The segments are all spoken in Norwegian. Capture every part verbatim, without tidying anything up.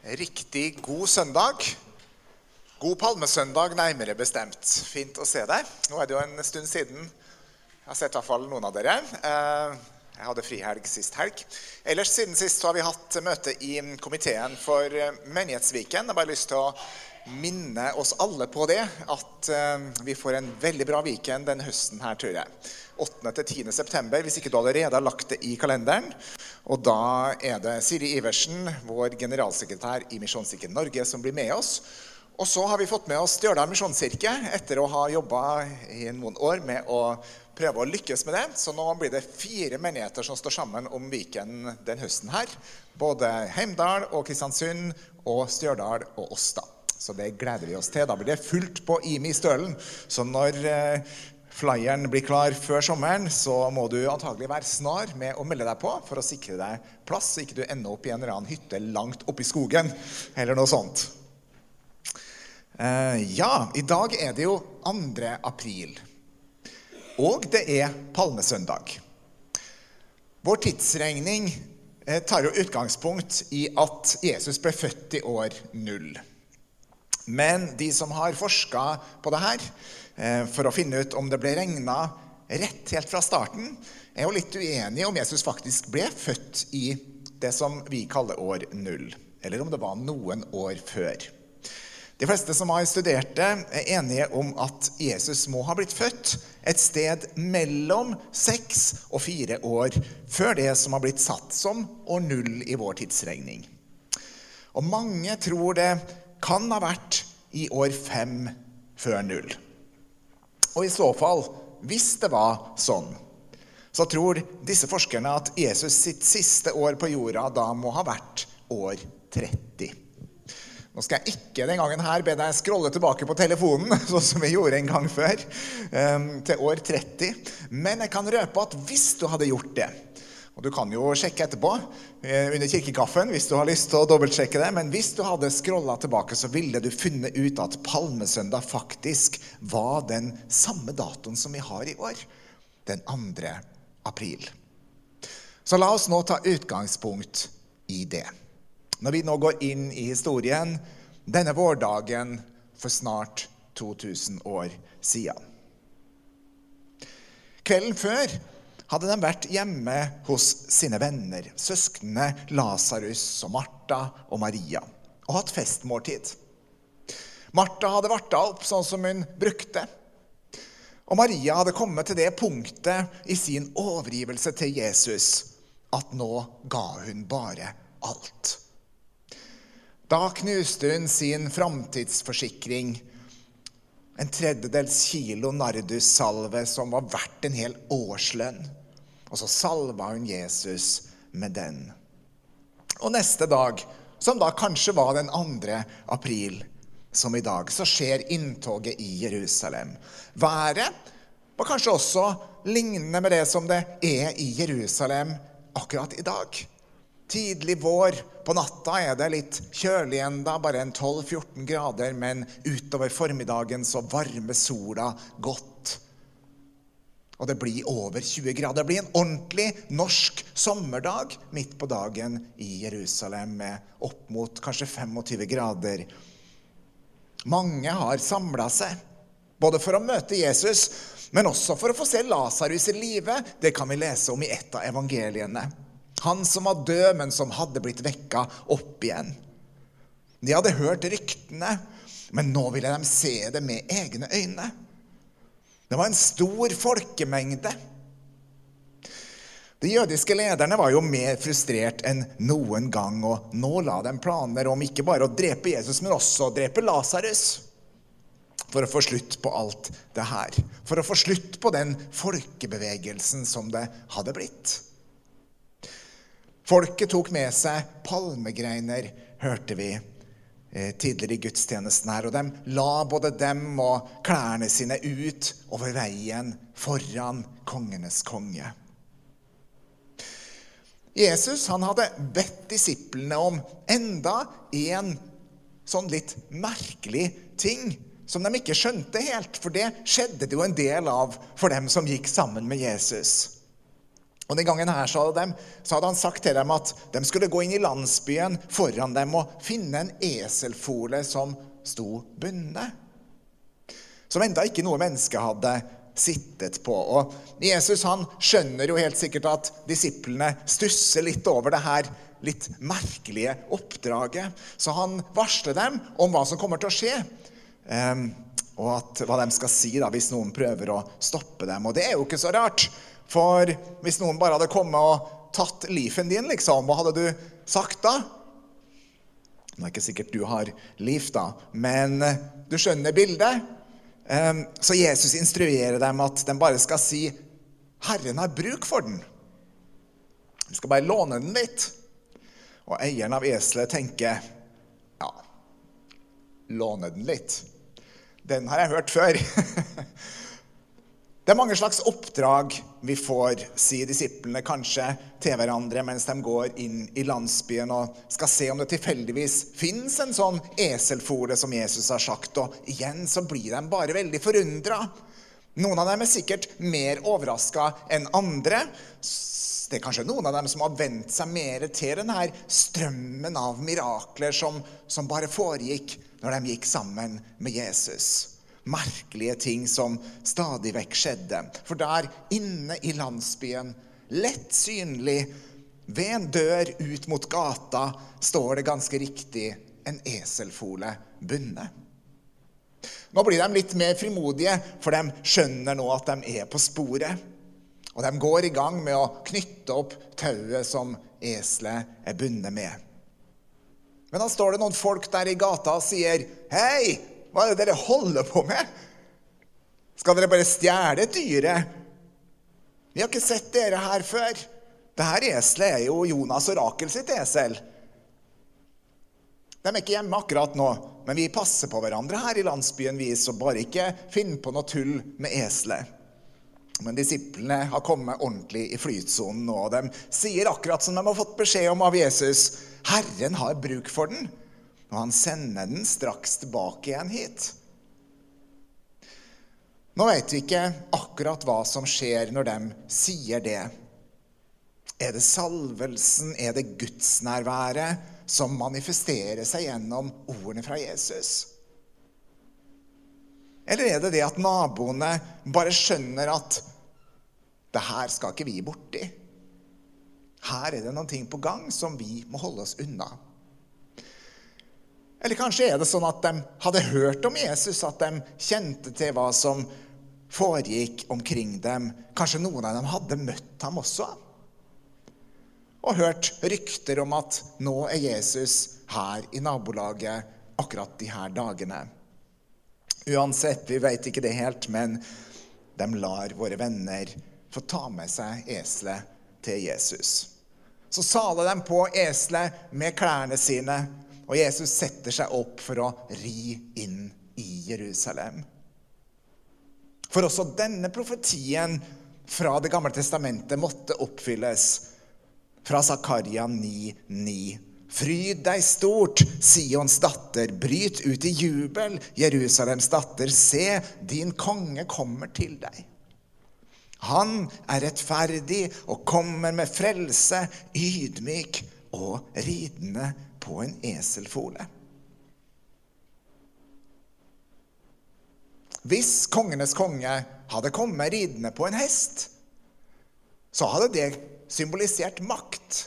Riktig god søndag. God palmesøndag nærmere bestemt. Fint å se deg. Nå er det jo en stund siden. Jeg har sett i hvert fall noen av dere. Jeg hadde frihelg sist helg. Ellers siden sist så har vi hatt møte i komiteen for Menighetsviken. Jeg har bare lyst til å minne oss alle på det, at vi får en veldig bra weekend den høsten her, tror jeg. åttende til tiende september, hvis ikke du allerede har lagt det i kalenderen. Og da er det Siri Iversen, vår generalsekretær i Misjonskirken Norge, som blir med oss. Og så har vi fått med oss Stjørdal Misjonskirke, etter å ha jobbet i noen år med å prøve å lykkes med det. Så nå blir det fire menigheter som står sammen om weekenden den høsten her. Både Heimdal og Kristiansund og Stjørdal og Åsta. Så det gleder vi oss til. Da blir det fullt på I M I Stølen. Så når eh, flyeren blir klar før sommeren, så må du antagelig være snar med å melde deg på for å sikre deg plass, så ikke du ender opp i en eller annen hytte langt oppe i skogen, eller noe sånt. Eh, ja, i dag er det jo andre april, og det er palmesøndag. Vår tidsregning eh, tar jo utgangspunkt i at Jesus ble født i år null. Men de som har forsket på det her, eh, for å finne ut om det ble regnet rett helt fra starten, er jo litt uenige om Jesus faktisk ble født i det som vi kaller år null, eller om det var noen år før. De fleste som har studert det er enige om at Jesus må ha blitt født et sted mellom seks og fire år før det som har blitt satt som år null i vår tidsregning. Og mange tror det kan ha vært i år fem før null. Og i så fall, hvis det var sånn, så tror disse forskerne at Jesus sitt siste år på jorda da må ha vært år tretti. Nå skal jeg ikke den gangen her be deg scrolle tilbake på telefonen, sånn som vi gjorde en gang før, til år tretti. Men jeg kan røpe at hvis du hadde gjort det, og du kan jo sjekke etterpå under kirkekaffen hvis du har lyst til å dobbeltsjekke det, men hvis du hadde scrollet tilbake, så ville du funnet ut at palmesøndag faktisk var den samme datoen som vi har i år, den andre april. Så la oss nå ta utgangspunkt i det. Når vi nå går inn i historien, denne vårdagen for snart to tusen år siden. Kvelden før hadde de vært hjemme hos sine venner, søskene Lazarus og Martha og Maria, og hatt festmåltid. Martha hadde vartet opp sånn som hun brukte, og Maria hadde kommet til det punktet i sin overgivelse til Jesus, at nå ga hun bare alt. Da knuste hun sin framtidsforsikring, en tredjedels kilo nardussalve som var verdt en hel årslønn. Og så salva hun Jesus med den. Og neste dag, som da kanskje var den andre april, som i dag, så skjer inntoget i Jerusalem. Været var kanskje også lignende med det som det er i Jerusalem akkurat i dag. Tidlig vår, på natta er det litt kjølig enda, bare en tolv til fjorten grader, men utover formiddagen så varmer sola godt. Og det blir over tjue grader. Det blir en ordentlig norsk sommerdag midt på dagen i Jerusalem, med opp mot kanskje tjuefem grader. Mange har samlet seg, både for å møte Jesus, men også for å få se Lazarus i live. Det kan vi lese om i et av evangeliene. Han som var død, men som hadde blitt vekket opp igjen. De hadde hørt ryktene, men nå ville de se det med egne øyne. Det var en stor folkemengde. De jødiske lederne var jo mer frustrert enn noen gang, og nå la de planer om ikke bare å drepe Jesus, men også å drepe Lazarus, for å få slutt på alt det her. For å få slutt på den folkebevegelsen som det hadde blitt. Folket tok med seg palmegreiner, hørte vi eh, tidligere i gudstjenesten her, og de la både dem og klærne sine ut over veien foran kongenes konge. Jesus, han hadde bedt disiplene om enda en sånn litt merkelig ting som de ikke skjønte helt, for det skjedde det jo en del av for dem som gikk sammen med Jesus. Og den gangen her så hadde, de, så hadde han sagt til dem at de skulle gå inn i landsbyen foran dem og finne en eselfole som sto bundet. Som enda ikke noe menneske hadde sittet på. Og Jesus han skjønner jo helt sikkert at disiplene stusser litt over det her litt merkelige oppdraget. Så han varsler dem om hva som kommer til å skje. Um, og at, hva de skal si da, hvis noen prøver å stoppe dem. Og det er jo ikke så rart. For hvis noen bare hadde kommet og tatt lifen din, liksom, hva hadde du sagt da? Det er ikke sikkert du har liv da, men du skjønner bildet. Så Jesus instruerer dem at de bare skal si, Herren har bruk for den. Vi skal bare låne den litt. Og eieren av eselet tenker, ja, låne den litt. Den har jeg hørt før. Det er mange slags oppdrag vi får, sier disiplene kanskje til hverandre mens de går inn i landsbyen og skal se om det tilfeldigvis finnes en sånn eselfole som Jesus har sagt, og igjen så blir de bare veldig forundret. Noen av dem er sikkert mer overrasket enn andre. Det er kanskje noen av dem som har vendt seg mer til den her strømmen av mirakler som, som bare foregikk når de gikk sammen med Jesus. Merkelige ting som stadig vekk skjedde. For der inne i landsbyen, lett synlig, ved en dør ut mot gata, står det ganske riktig en eselfole bundet. Nå blir de litt mer frimodige, for de skjønner nå at de er på sporet. Og de går i gang med å knytte opp tauet som eselet er bundet med. Men da står det noen folk der i gata og sier, «Hei! Hva er det dere holder på med? Skal dere bare stjele dyret? Vi har ikke sett dere her før. Dette eselet er jo Jonas og Rakel sitt esel. De er ikke hjemme akkurat nå, men vi passer på hverandre her i landsbyen, vi, så bare ikke finne på noe tull med eselet. Men disiplene har kommet ordentlig i flytsonen nå, og de sier akkurat som de har fått beskjed om av Jesus, Herren har bruk for den. Og han sender den straks tilbake igjen hit. Nå vet vi ikke akkurat hva som skjer når de sier det. Er det salvelsen, er det gudsnærværet som manifesterer seg gjennom ordene fra Jesus? Eller er det det at naboene bare skjønner at det her skal ikke vi borti? Her er det noen ting på gang som vi må holde oss unna. Eller kanskje er det sånn at de hadde hørt om Jesus, at de kjente til hva som foregikk omkring dem. Kanskje noen av dem hadde møtt ham også. Og hørt rykter om at nå er Jesus her i nabolaget akkurat de her dagene. Uansett, vi vet ikke det helt, men de lar våre venner få ta med seg eselet til Jesus. Så saler de på eselet med klærne sine, og Jesus setter seg opp for å ri inn i Jerusalem. For også denne profetien fra det gamle testamentet måtte oppfylles. Fra Zakaria ni ni. Fryd deg stort, Sions datter, bryt ut i jubel, Jerusalems datter, se, din konge kommer til deg. Han er rettferdig og kommer med frelse, ydmyk og ridende på en eselfole. Hvis kongenes konge hadde kommet ridende på en hest, så hadde det symbolisert makt.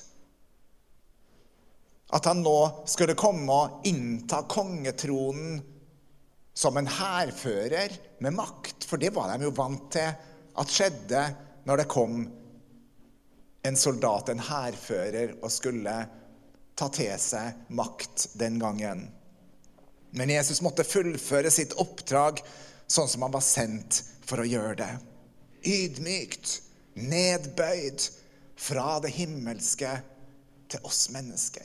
At han nå skulle komme og innta kongetronen som en hærfører med makt, for det var de jo vant til at skjedde når det kom en soldat, en hærfører, og skulle ta til seg makt den gangen. Men Jesus måtte fullføre sitt oppdrag sånn som han var sendt for å gjøre det. Ydmykt, nedbøyd fra det himmelske til oss mennesker.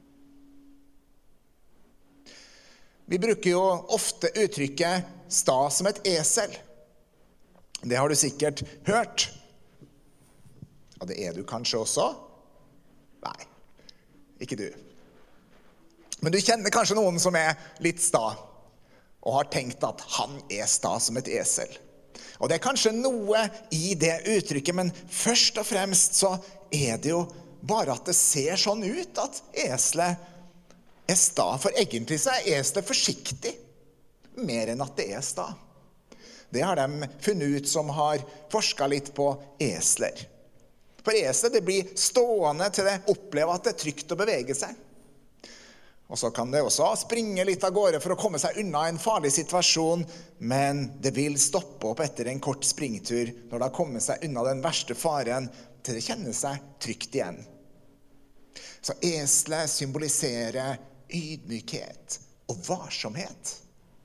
Vi bruker jo ofte uttrykket sta som et esel. Det har du sikkert hørt. Og det er du kanskje også? Nei, ikke du. Men du kjenner kanskje noen som er litt sta, og har tenkt at han er sta som et esel. Og det er kanskje noe i det uttrykket, men først og fremst så er det jo bare at det ser sånn ut at eselet er sta. For egentlig så er eselet forsiktig, mer enn at det er sta. Det har de funnet ut som har forsket litt på esler. For eselet det blir stående til det opplever at det er trygt å bevege seg. Og så kan det også springe litt av gårde for å komme seg unna en farlig situasjon, men det vil stoppe opp etter en kort springtur når det har kommet seg unna den verste faren til det kjenner seg trygt igjen. Så eselet symboliserer ydmykhet og varsomhet.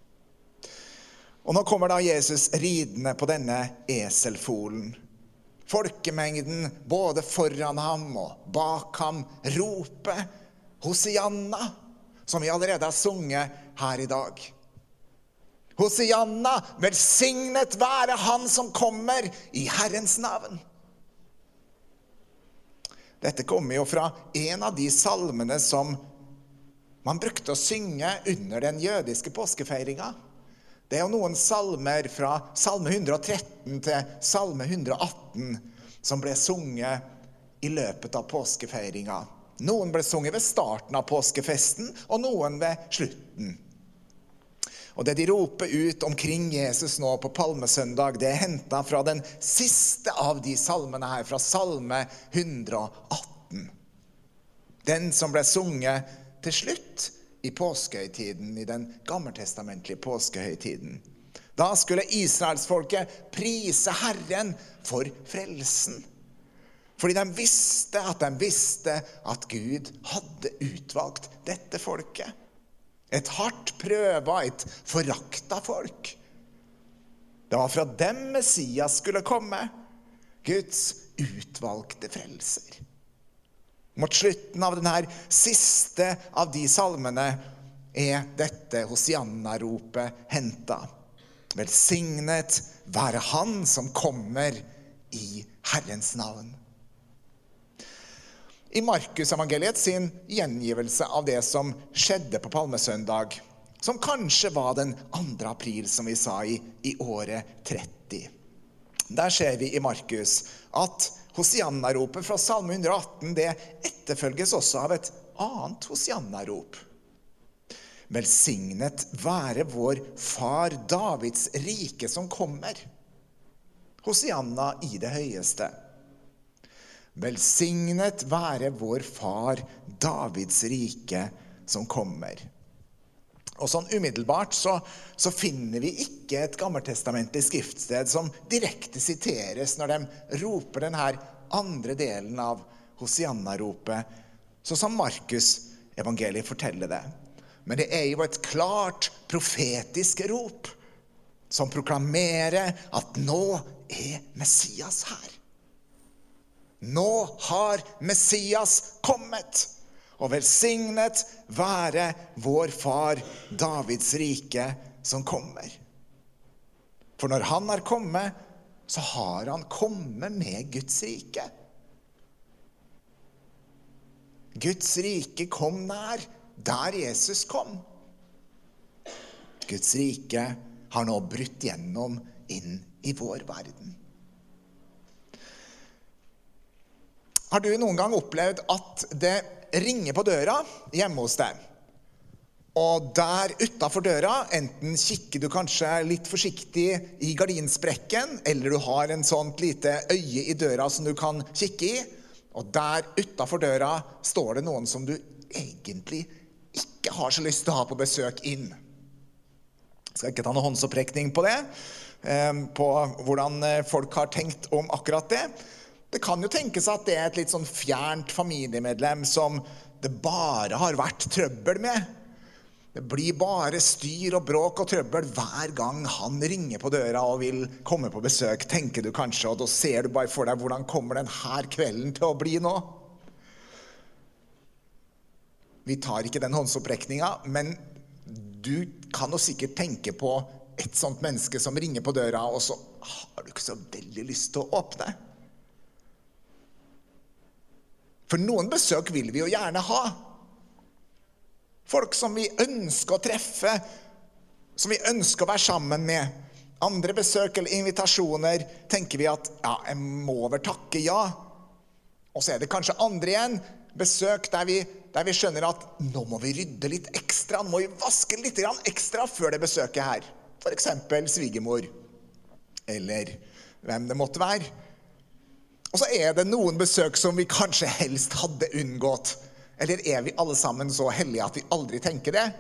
Og nå kommer da Jesus ridende på denne eselfolen. Folkemengden både foran ham og bak ham roper Hosianna, som vi allerede har sunget her i dag. Hosianna, velsignet være han som kommer i Herrens navn. Dette kommer jo fra en av de salmene som man brukte å synge under den jødiske påskefeiringen. Det er jo noen salmer fra salme hundre og tretten til salme hundre og atten som ble sunget i løpet av påskefeiringen. Noen ble sunget ved starten av påskefesten, og noen ved slutten. Og det de roper ut omkring Jesus nå på Palmesøndag, det er hentet fra den siste av de salmene her, fra salme hundre og atten. Den som ble sunget til slutt i påskehøytiden, i den gammeltestamentlige påskehøytiden. Da skulle Israelsfolket prise Herren for frelsen. Fordi de visste at de visste at Gud hadde utvalgt dette folket. Et hardt prøva, et forakta folk. Det var fra dem Messias skulle komme, Guds utvalgte frelser. Mot slutten av denne siste av de salmene er dette Hosianna-ropet hentet. Velsignet være han som kommer i Herrens navn. I Markus evangeliet sin gjengivelse av det som skjedde på Palmesøndag, som kanskje var den andre april, som vi sa i, i året tretti. Der ser vi i Markus at Hosianna-ropet fra salme hundre og atten, det etterfølges også av et annet Hosianna-rop. Velsignet være vår far Davids rike som kommer. Hosianna i det høyeste. Velsignet være vår far Davids rike som kommer. Og sånn umiddelbart så, så finner vi ikke et gammeltestamentlig skriftsted som direkte siteres når de roper den her andre delen av Hosianna-ropet, så som Markus evangeliet forteller det. Men det er jo et klart profetisk rop som proklamerer at nå er Messias her. Nå har Messias kommet, og velsignet være vår far Davids rike som kommer. For når han har kommet, så har han kommet med Guds rike. Guds rike kom nær der Jesus kom. Guds rike har nå brutt gjennom inn i vår verden. Har du noen gang opplevd at det ringer på døra hjemme hos deg? Og der utenfor døra, enten kikker du kanskje litt forsiktig i gardinsprekken, eller du har en sånt lite øye i døra som du kan kikke i, og der utenfor døra står det noen som du egentlig ikke har så lyst til å ha på besøk inn. Jeg skal ikke ta noen håndsopprekning på det, på hvordan folk har tenkt om akkurat det. Det kan jo tenkes at det er et litt sånn fjernt familiemedlem som det bare har vært trøbbel med. Det blir bare styr og bråk og trøbbel hver gang han ringer på døra og vil komme på besøk, tenker du kanskje, og da ser du bare for deg hvordan kommer denne kvelden til å bli nå. Vi tar ikke den håndsopprekningen, men du kan jo sikkert tenke på et sånt menneske som ringer på døra, og så har du ikke så veldig lyst til å åpne. For noen besøk vil vi jo gjerne ha. Folk som vi ønsker å treffe, som vi ønsker å være sammen med. Andre besøk eller invitasjoner tenker vi at ja, jeg må vel takke ja. Og så er det kanskje andre igjen, besøk der vi, der vi skjønner at nå må vi rydde litt ekstra, nå må vi vaske litt ekstra før det besøket her. For eksempel svigermor, eller hvem det måtte være. Og så er det noen besøk som vi kanskje helst hadde unngått. Eller er vi alle sammen så heldige at vi aldri tenker det?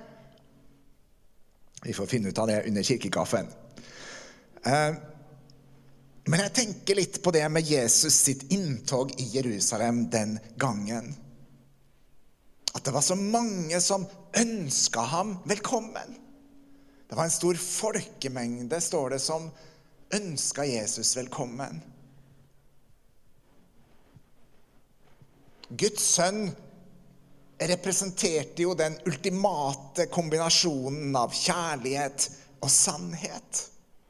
Vi får finne ut av det under kirkekaffen. Eh, men jeg tenker litt på det med Jesus sitt inntog i Jerusalem den gangen. At det var så mange som ønsket ham velkommen. Det var en stor folkemengde, står det, som ønsket Jesus velkommen. Guds sønn representerte jo den ultimate kombinasjonen av kjærlighet og sannhet.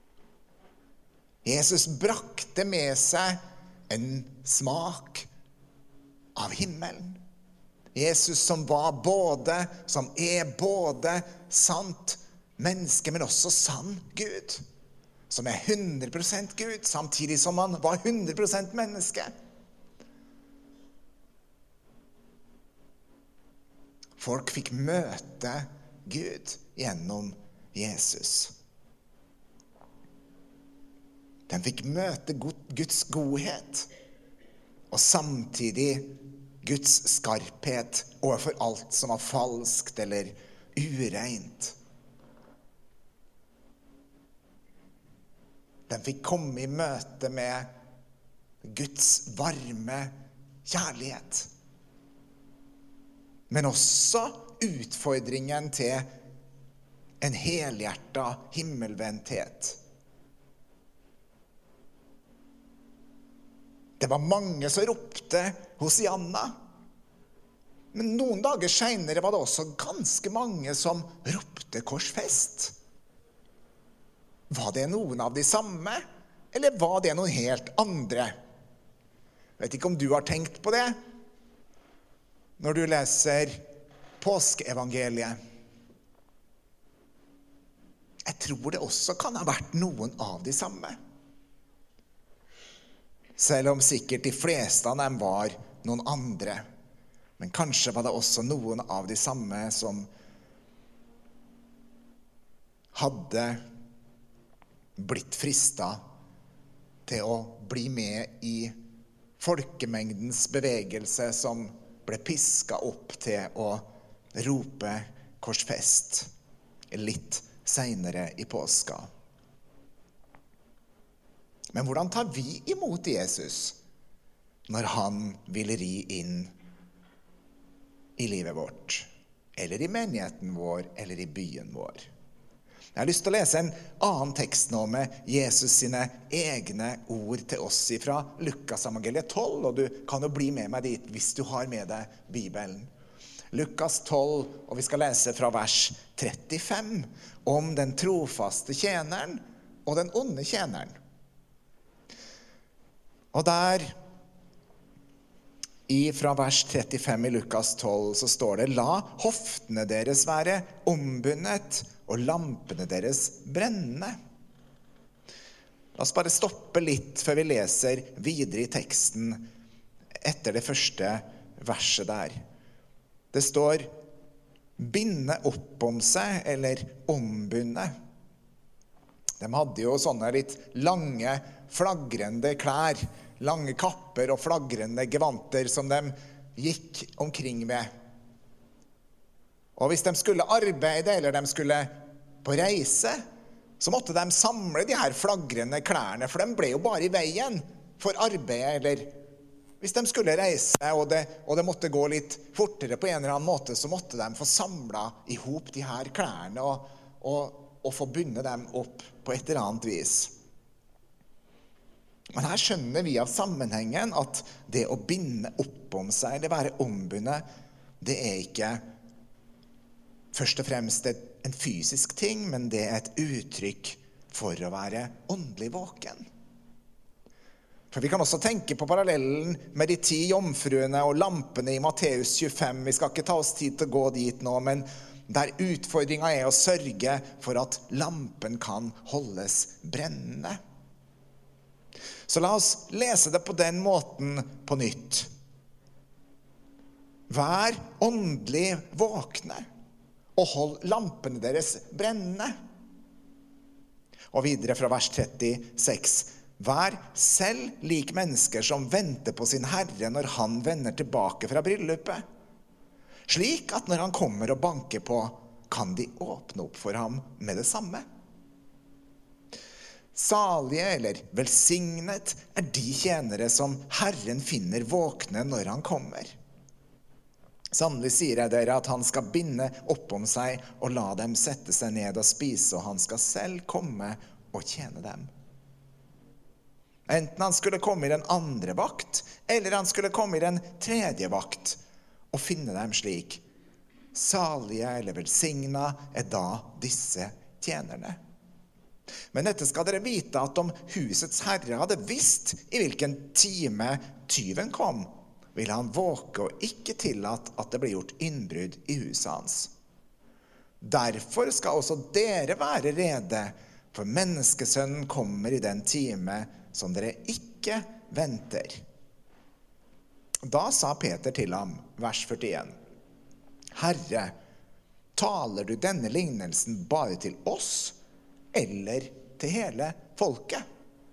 Jesus brakte med seg en smak av himmelen. Jesus som var både, som er både sant menneske, men også sann Gud. Som er hundre prosent Gud, samtidig som han var hundre prosent menneske. Folk fikk møte Gud gjennom Jesus. De fikk møte Guds godhet, og samtidig Guds skarphet overfor alt som var falskt eller ureint. De fikk komme i møte med Guds varme kjærlighet. Men også utfordringen til en helhjertet himmelvendthet. Det var mange som ropte Hosianna. Men noen dager senere var det også ganske mange som ropte korsfest. Var det noen av de samme, eller var det noen helt andre? Jeg vet ikke om du har tenkt på det når du leser påskeevangeliet. Jeg tror det også kan ha vært noen av de samme. Selv om sikkert de fleste av dem var noen andre. Men kanskje var det også noen av de samme som hadde blitt fristet til å bli med i folkemengdens bevegelse som ble pisket opp til å rope korsfest litt senere i påska. Men hvordan tar vi imot Jesus når han vil ri inn i livet vårt, eller i menigheten vår, eller i byen vår? Jeg har lyst til å lese en annen tekst nå med Jesus sine egne ord til oss fra Lukas evangeliet tolv, og du kan jo bli med meg dit hvis du har med deg Bibelen. Lukas tolv, og vi skal lese fra vers trettifem, om den trofaste tjeneren og den onde tjeneren. Og der, fra vers trettifem i Lukas tolv, så står det: «La hoftene deres være ombundet, og lampene deres brennende.» La oss bare stoppe litt før vi leser videre i teksten etter det første verset der. Det står «binde opp om seg» eller «ombunde». De hadde jo sånne litt lange, flagrende klær, lange kapper og flagrende gevanter som de gikk omkring med. Og hvis de skulle arbeide eller de skulle på reise, så måtte de samle de her flagrende klærne, for de ble jo bare i veien for arbeidet, eller hvis de skulle reise, og det, og det måtte gå litt fortere på en eller annen måte, så måtte de få samlet i hop de her klærne og, og, og få bundet dem opp på et eller annet vis. Men her skjønner vi av sammenhengen at det å binde opp om seg, det være ombundet, det er ikke først og fremst en fysisk ting, men det er et uttrykk for å være åndelig våken. For vi kan også tenke på parallellen med de ti jomfruene og lampene i Matteus tjuefem. Vi skal ikke ta oss tid til å gå dit nå, men der utfordringen er å sørge for at lampen kan holdes brennende. Så la oss lese det på den måten på nytt. Vær åndelig våkne, og hold lampene deres brennende. Og videre fra vers trettiseks. Vær selv lik mennesker som venter på sin Herre når han vender tilbake fra bryllupet. Slik at når han kommer og banker på, kan de åpne opp for ham med det samme. Salige eller velsignet er de tjenere som Herren finner våkne når han kommer. Sannelig sier jeg dere at han skal binde opp om seg og la dem sette seg ned og spise, og han skal selv komme og tjene dem. Enten han skulle komme i den andre vakt, eller han skulle komme i den tredje vakt, og finne dem slik. Salige eller velsigna er da disse tjenerne. Men dette skal dere vite, at om husets herre hadde visst i hvilken time tyven kom, ville han våke og ikke tillate at det ble gjort innbrudd i huset hans. Derfor skal også dere være rede, for menneskesønnen kommer i den time som dere ikke venter. Da sa Peter til ham, vers førtien, Herre, taler du denne lignelsen bare til oss, eller til hele folket?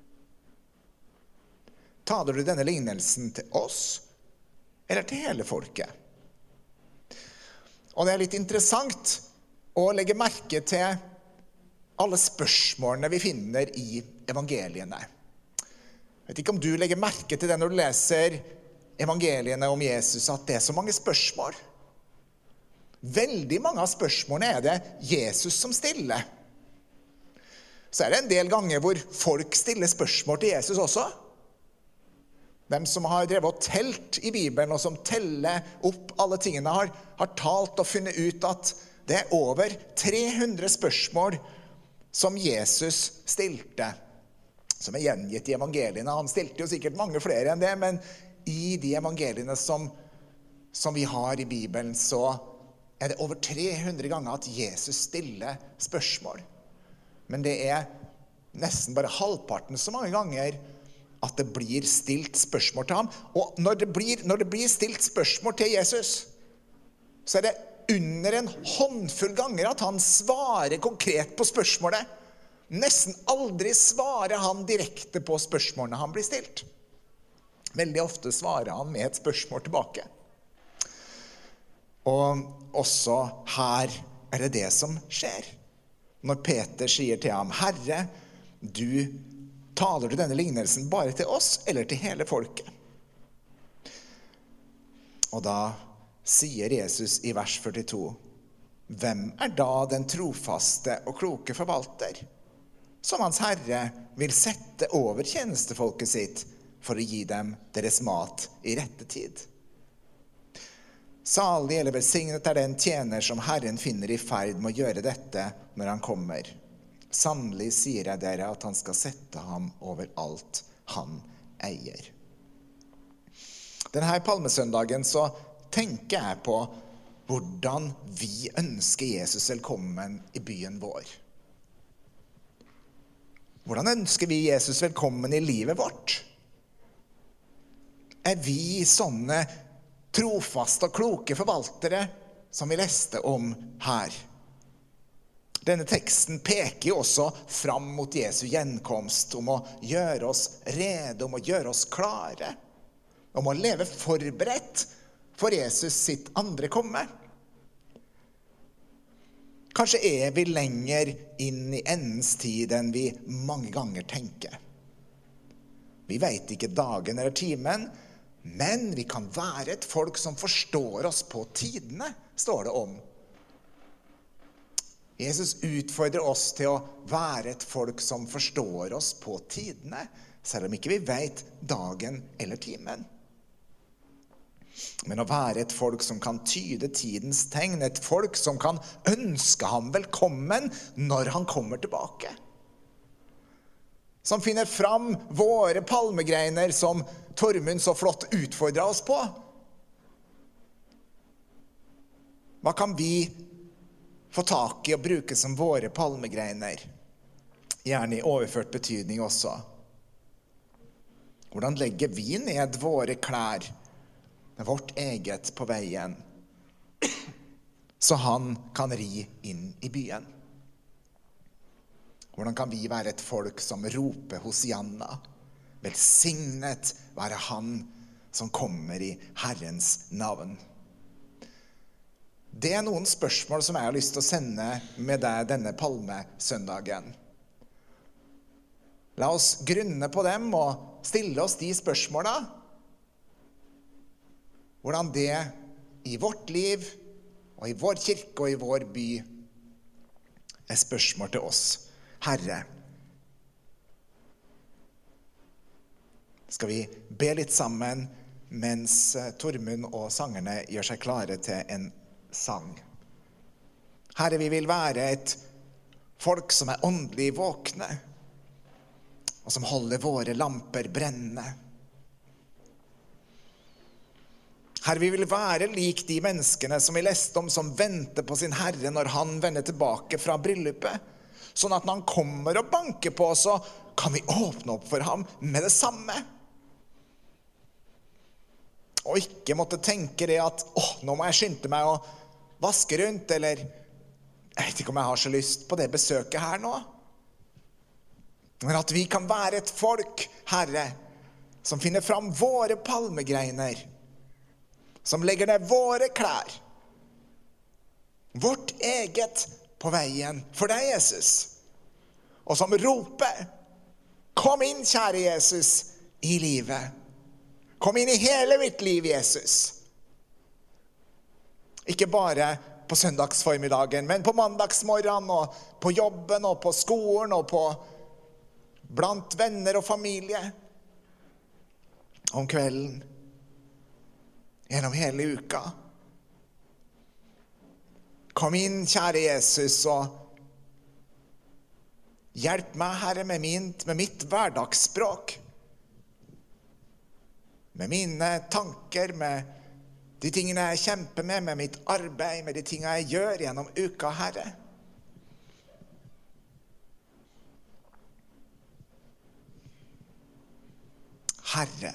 Taler du denne lignelsen til oss, eller til hele folket? Og det er litt interessant å legge merke til alle spørsmålene vi finner i evangeliene. Jeg vet ikke om du legger merke til det når du leser evangeliene om Jesus, at det er så mange spørsmål. Veldig mange av spørsmålene er det Jesus som stiller. Så er det en del ganger hvor folk stiller spørsmål til Jesus også. De som har drevet og telt i Bibelen, og som teller opp alle tingene, har, har talt og funnet ut at det er over tre hundre spørsmål som Jesus stilte, som er gjengitt i evangeliene. Han stilte jo sikkert mange flere enn det, men i de evangeliene som, som vi har i Bibelen, så er det over tre hundre ganger at Jesus stiller spørsmål. Men det er nesten bare halvparten så mange ganger at det blir stilt spørsmål til ham. Og når det blir, når det blir stilt spørsmål til Jesus, så er det under en håndfull ganger at han svarer konkret på spørsmålet. Nesten aldri svarer han direkte på spørsmålene han blir stilt. Veldig ofte svarer han med et spørsmål tilbake. Og også her er det det som skjer. Når Peter sier til ham, Herre, du taler du denne lignelsen bare til oss eller til hele folket? Og da sier Jesus i vers førtito, hvem er da den trofaste og kloke forvalter, som hans Herre vil sette over tjenestefolket sitt for å gi dem deres mat i rette tid? Salig eller velsignet er den tjener som Herren finner i ferd med å gjøre dette når han kommer. Sannelig sier jeg dere at han skal sette ham over alt han eier. Denne palmesøndagen så tenker jeg på hvordan vi ønsker Jesus velkommen i byen vår. Hvordan ønsker vi Jesus velkommen i livet vårt? Er vi sånne trofaste og kloke forvaltere som vi leste om her? Denne teksten peker jo også fram mot Jesu gjenkomst, om å gjøre oss rede, om å gjøre oss klare, om å leve forberedt for Jesus sitt andre komme. Kanskje er vi lenger inn i endens tid enn vi mange ganger tenker. Vi vet ikke dagen eller timen, men vi kan være et folk som forstår oss på tidene, står det om. Jesus utfordrer oss til å være et folk som forstår oss på tidene, selv om ikke vi vet dagen eller timen. Men å være et folk som kan tyde tidens tegn, et folk som kan ønske ham velkommen når han kommer tilbake. Som finner fram våre palmegreiner som Tormund så flott utfordret oss på. Hva kan vi få tak i og bruke som våre palmegreiner. Gjerne i overført betydning også. Hvordan legger vi ned våre klær, vårt eget på veien, så han kan ri inn i byen? Hvordan kan vi være et folk som roper Hosianna? Velsignet være han som kommer i Herrens navn. Det er noen spørsmål som jeg har lyst til å sende med deg denne palmesøndagen. La oss grunne på dem og stille oss de spørsmålene. Hvordan det i vårt liv og i vår kirke og i vår by er spørsmål til oss. Herre, skal vi be litt sammen mens Tormund og sangerne gjør seg klare til en sang. Herre, vi vil være et folk som er åndelig våkne, og som holder våre lamper brennende. Herre, vi vil være lik de menneskene som vi leste om, som venter på sin Herre når han vender tilbake fra bryllupet. Sånn at når han kommer og banker på, så kan vi åpne opp for ham med det samme. Og ikke måtte tenke det at, åh, nå må jeg skynde meg å vaske rundt, eller jeg vet ikke om jeg har så lyst på det besøket her nå. Men at vi kan være et folk, Herre, som finner fram våre palmegreiner, som legger ned våre klær, vårt eget på veien for deg, Jesus, og som roper, kom inn, kjære Jesus, i livet. Kom inn i hele mitt liv, Jesus. Ikke bare på søndagsformiddagen, men på mandagsmorgen, og på jobben, og på skolen, og på blant venner og familie. Om kvelden, gjennom hele uka. Kom inn, kjære Jesus, og hjelp meg, Herre, med, min, med mitt hverdagsspråk. Med mine tanker, med de tingene jeg kjemper med, med mitt arbeid, med de tingene jeg gjør gjennom uka, Herre. Herre,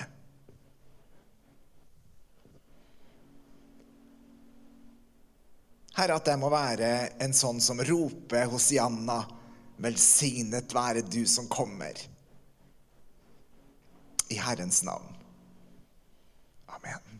Herre, at jeg må være en sånn som roper Hosianna, velsignet være du som kommer. I Herrens navn. Amen.